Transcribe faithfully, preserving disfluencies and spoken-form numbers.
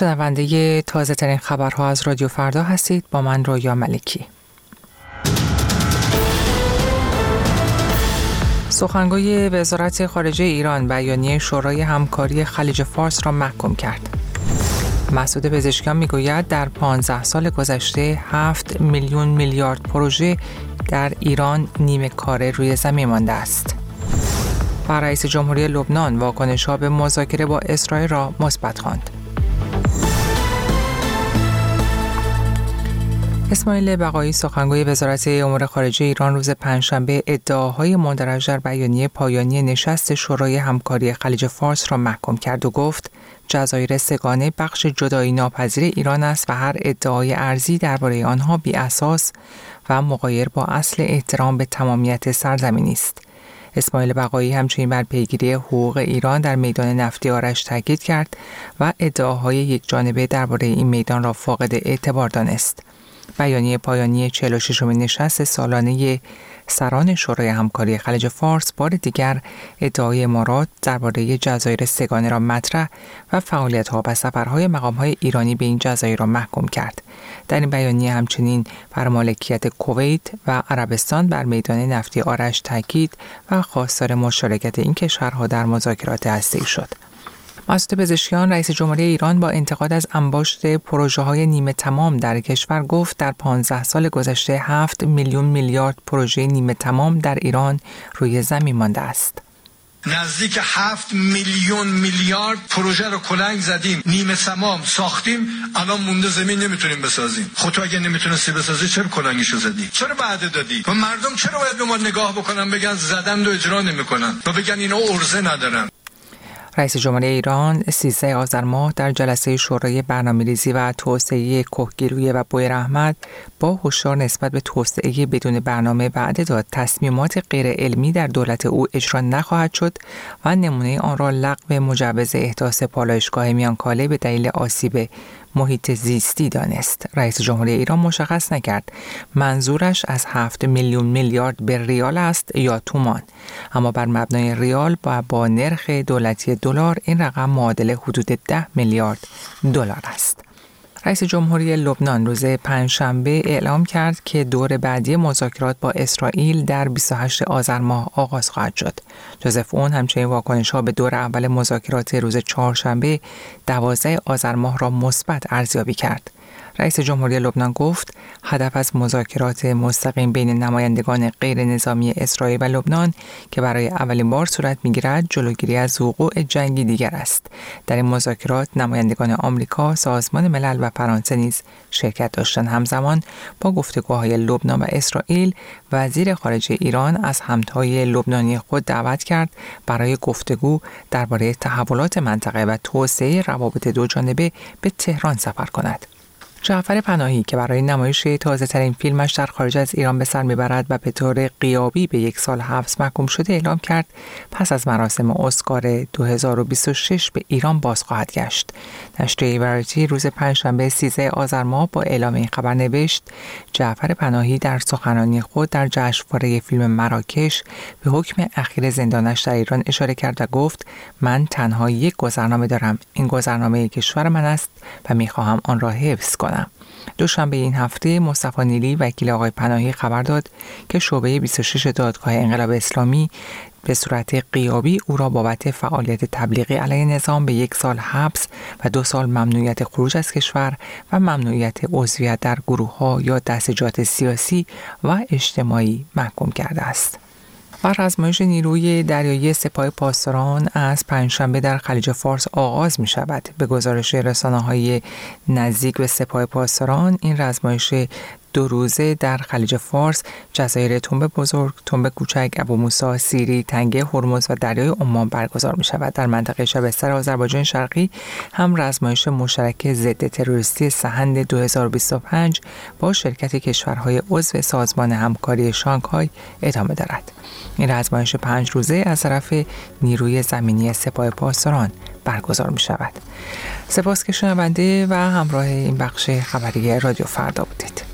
شنونده تازه ترین خبرها از رادیو فردا هستید. با من رویا ملکی. سخنگوی وزارت خارجه ایران بیانیه شورای همکاری خلیج فارس را محکوم کرد. مسعود پزشکیان میگوید در پانزده سال گذشته هفت میلیون میلیارد پروژه در ایران نیمه کاره روی زمین مانده است. و رئیس جمهوری لبنان واکنش‌ها به مذاکره با اسرائیل را مثبت خواند. اسماعیل بقایی سخنگوی وزارت امور خارجه ایران روز پنجشنبه ادعاهای مندرج در بیانیه پایانی نشست شورای همکاری خلیج فارس را محکوم کرد و گفت جزایر سه‌گانه بخش جدایی ناپذیر ایران است و هر ادعای ارزی درباره آنها بی اساس و مغایر با اصل احترام به تمامیت سرزمینی است. اسماعیل بقایی همچنین بر پیگیری حقوق ایران در میدان نفتی آرش تاکید کرد و ادعاهای یک جانبه درباره این میدان را فاقد اعتبار دانست. بیانیه پایانی چهل و ششمین نشست سالانه سران شورای همکاری خلیج فارس بار دیگر ادعای امارات درباره جزایر سه‌گانه را مطرح و فعالیت‌ها و سفرهای مقام‌های ایرانی به این جزایر را محکوم کرد. در این بیانیه همچنین بر مالکیت کویت و عربستان بر میدان نفتی آرش تاکید و خواستار مشارکت این کشورها در مذاکرات هسته‌ای شد. مسعود پزشکیان رئیس جمهوری ایران با انتقاد از انباشت پروژه‌های نیمه تمام در کشور گفت در پانزده سال گذشته هفت میلیون میلیارد پروژه نیمه تمام در ایران روی زمین مانده است. نزدیک هفت میلیون میلیارد پروژه رو کلنگ زدیم، نیمه تمام ساختیم، الان مونده زمین نمیتونیم بسازیم. خود تو اگه نمیتونستی بسازی چرا کلنگیشو زدی؟ چرا وعده دادی؟ و مردم چرا باید به ما نگاه بکنن بگن زدن و اجرا نمیکنن و بگن اینا ارزه ندارن؟ رئیس جمهوری ایران سیزده آذر ماه در جلسه شورای برنامه‌ریزی و توسعه کهگیلویه و بویر احمد با هشدار نسبت به توسعه بدون برنامه وعده داد تصمیمات غیر علمی در دولت او اجرا نخواهد شد و نمونه آن را لغو مجوز احداث پالایشگاه میانکاله به دلیل آسیب محیط زیستی دانست. رئیس جمهوری ایران مشخص نکرد منظورش از هفت میلیون میلیارد به ریال است یا تومان، اما بر مبنای ریال و با نرخ دولتی دلار این رقم معادل حدود ده میلیارد دلار است. رئیس جمهوری لبنان روز پنجشنبه اعلام کرد که دور بعدی مذاکرات با اسرائیل در بیست و هشتم آذر ماه آغاز خواهد شد. جوزف اون همچنین واکنش‌ها به دور اول مذاکرات روز چهارشنبه دوازدهم آذر ماه را مثبت ارزیابی کرد. رئیس جمهوری لبنان گفت هدف از مذاکرات مستقیم بین نمایندگان غیر نظامی اسرائیل و لبنان که برای اولین بار صورت می‌گیرد جلوگیری از وقوع جنگی دیگر است. در این مذاکرات نمایندگان آمریکا، سازمان ملل و فرانسه نیز شرکت داشتند. همزمان با گفتگوهای لبنان و اسرائیل وزیر خارجه ایران از همتای لبنانی خود دعوت کرد برای گفتگو درباره تحولات منطقه و توسعه روابط دوجانبه به تهران سفر کند. جعفر پناهی که برای نمایش تازه ترین فیلمش در خارج از ایران به سر میبرد و به طور غیابی به یک سال حبس محکوم شده اعلام کرد پس از مراسم اسکار دو هزار و بیست و شش به ایران باز خواهد گشت. نشریه ورایتی روز پنجشنبه سیزدهم آذر ماه با اعلام این خبر نوشت جعفر پناهی در سخنرانی خود در جشنواره فیلم مراکش به حکم اخیر زندانش در ایران اشاره کرد و گفت من تنها یک گذرنامه دارم، این گذرنامه کشور من است و میخواهم آن را حفظ کنم. دوشنبه این هفته مصطفی نیلی وکیل آقای پناهی خبر داد که شعبه بیست و شش دادگاه انقلاب اسلامی به صورت غیابی او را بابت فعالیت تبلیغی علیه نظام به یک سال حبس و دو سال ممنوعیت خروج از کشور و ممنوعیت عضویت در گروه‌ها یا دستجات سیاسی و اجتماعی محکوم کرده است. و رزمایش نیروی دریایی سپاه پاسداران از پنجشنبه در خلیج فارس آغاز می شود. به گزارش رسانه‌های نزدیک به سپاه پاسداران این رزمایش دو روزه در خلیج فارس، جزایر تنبه بزرگ، تنبه کوچک، ابو موسی، سیری، تنگه هرمز و دریای عمان برگزار می شود. در منطقه شبستر آذربایجان شرقی هم رزمایش مشترک ضد تروریستی سهند دو هزار و بیست و پنج با شرکت کشورهای عضو سازمان همکاری شانگهای ادامه دارد. این رزمایش پنج روزه از طرف نیروی زمینی سپاه پاسداران برگزار می شود. سپاس که شنونده و همراه این بخش خبری رادیو فردا بودید.